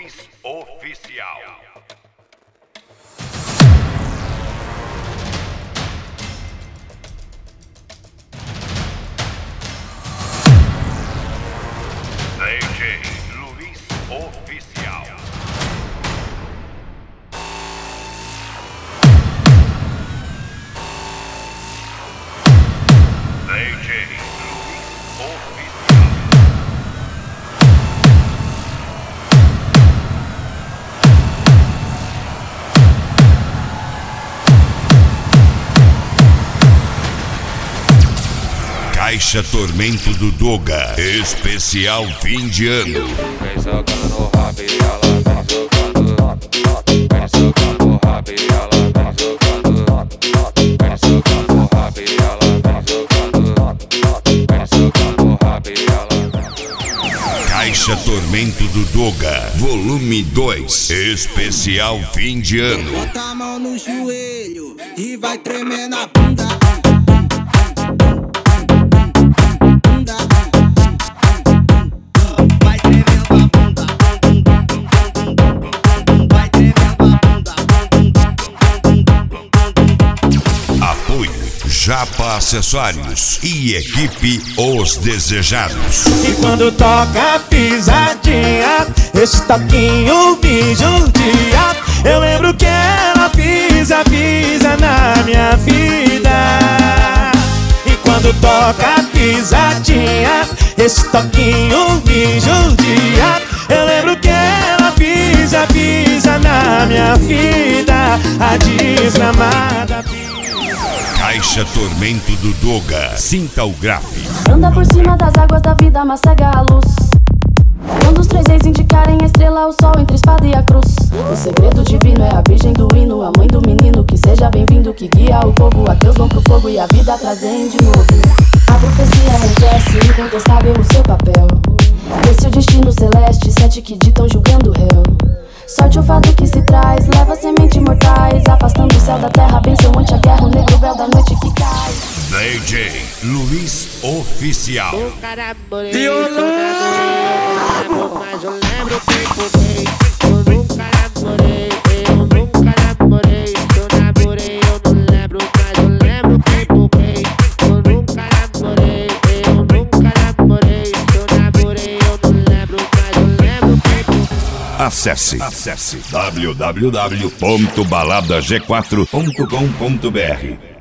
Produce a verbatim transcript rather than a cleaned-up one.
Luiz Oficial. D J Luiz Oficial. D J Luiz Oficial. Caixa Tormento do Doga, especial fim de ano. Vem socando rap e ela vem socando. Vem socando rap e ela vem socando. Vem socando rap e ela vem socando. Vem socando rap e ela. Caixa Tormento do Doga, volume dois, especial fim de ano. Bota a mão no joelho e vai tremer na bunda. Japa Acessórios e equipe Os Desejados. E quando toca a pisadinha, esse toquinho me judia. Eu lembro que ela pisa, pisa na minha vida. E quando toca a pisadinha, esse toquinho me judia. Eu lembro que ela pisa, pisa na minha vida. A desgramada pisa. Caixa Tormento do Doga, sinta o gráfico. Anda por cima das águas da vida, mas cega a luz. Quando os três reis indicarem a estrela, o sol entre a espada e a cruz. O segredo divino é a virgem do hino, a mãe do menino. Que seja bem-vindo, que guia o povo. Ateus vão pro fogo e a vida trazem de novo. A profecia exerce incontestável o seu papel. Esse é o destino celeste, sete que ditam julgando o réu. Sorte o fato que se traz, leva semente mortais, afastando o céu da terra, bênção ante a guerra, o negro véu da noite que cai. D J Luiz Oficial. O cara morei, eu namorei, mas eu lembro que fumei. Eu nunca namorei, eu nunca namorei. Eu namorei, eu não lembro, mas eu lembro que fumei. Eu nunca namorei, eu nunca namorei. Eu namorei, eu não lembro, mas eu lembro que fumei. Acesse, acesse w w w ponto balada g quatro ponto com ponto b r.